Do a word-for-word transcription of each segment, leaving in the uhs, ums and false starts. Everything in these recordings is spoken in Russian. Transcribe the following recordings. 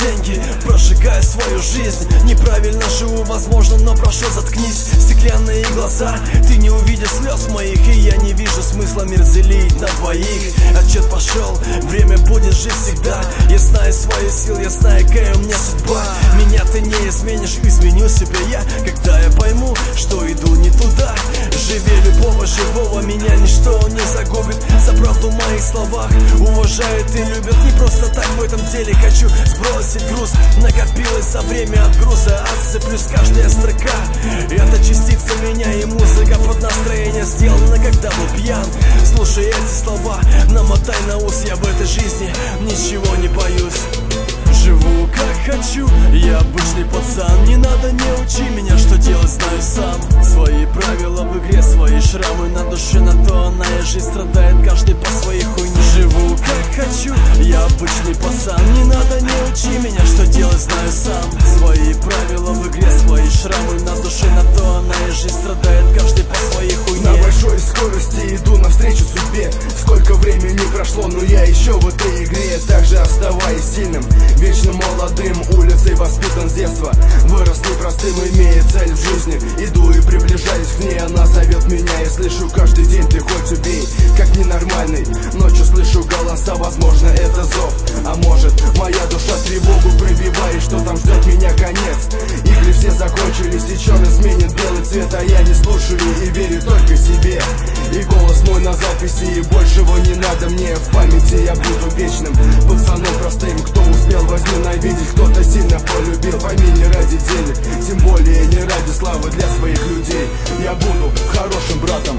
деньги, прожигая свою жизнь. Неправильно живу, возможно, но прошу, заткнись. Стеклянные глаза, ты не увидишь слез моих, и я не вижу смысла мир делить на двоих. Отчет пошел, время будет жить всегда. Я знаю свои силы, я знаю, какая у меня судьба. Меня ты не изменишь, изменю себя я, когда я пойму, что иду не туда. Живи любого живого, меня ничто не загубит. За правду в моих словах уважают и любят. Не просто так в этом деле хочу сбросить груз. Накопилось за время от груза, отсыплюсь каждая строка. Это частица меня, и музыка под настроение сделана, когда был пьян. Слушай эти слова, намотай на ус, я в этой жизни ничего не боюсь. Живу как хочу, я обычный пацан. Не надо, не учи меня, что делать знаю сам. Свои правила в игре, свои шрамы на душе, на то она и жизнь страдает, каждый по своей хуйне. Живу как хочу, я обычный пацан. Не надо, не учи меня, что делать знаю сам. Свои правила в игре, свои шрамы на душе, на то она и жизнь страдает, каждый по своей хуйне. На большой скорости иду навстречу судьбе. Сколько времени прошло, но я еще в этой игре. Также оставаясь сильным, вечно молодым, улицей воспитан с детства. Вырос непростым, имея цель в жизни. Иду и приближаюсь к ней, она зовет меня. И слышу каждый день, ты хоть убей, как ненормальный. Ночью слышу голоса, возможно это зов. А может моя душа тревогу пробивает, что там ждет меня конец. Игры все закончились, и черный сменит белый цвет. А я не слушаю и верю только себе. И голос мой на записи, и большего не надо мне. В памяти я буду вечным пацаном простым, кто успел возненавидеть, кто-то сильно полюбил. Пойми, не ради денег, тем более не ради славы для своих людей. Я буду хорошим братом.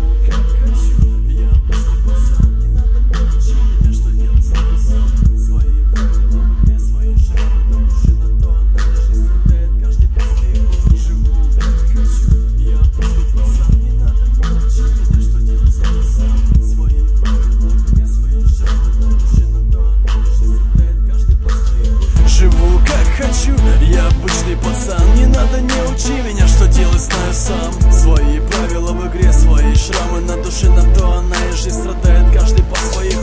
Хочу, я обычный пацан. Не надо, не учи меня, что делать знаю сам. Свои правила в игре, свои шрамы на душе, на то она и жизнь страдает, каждый по своей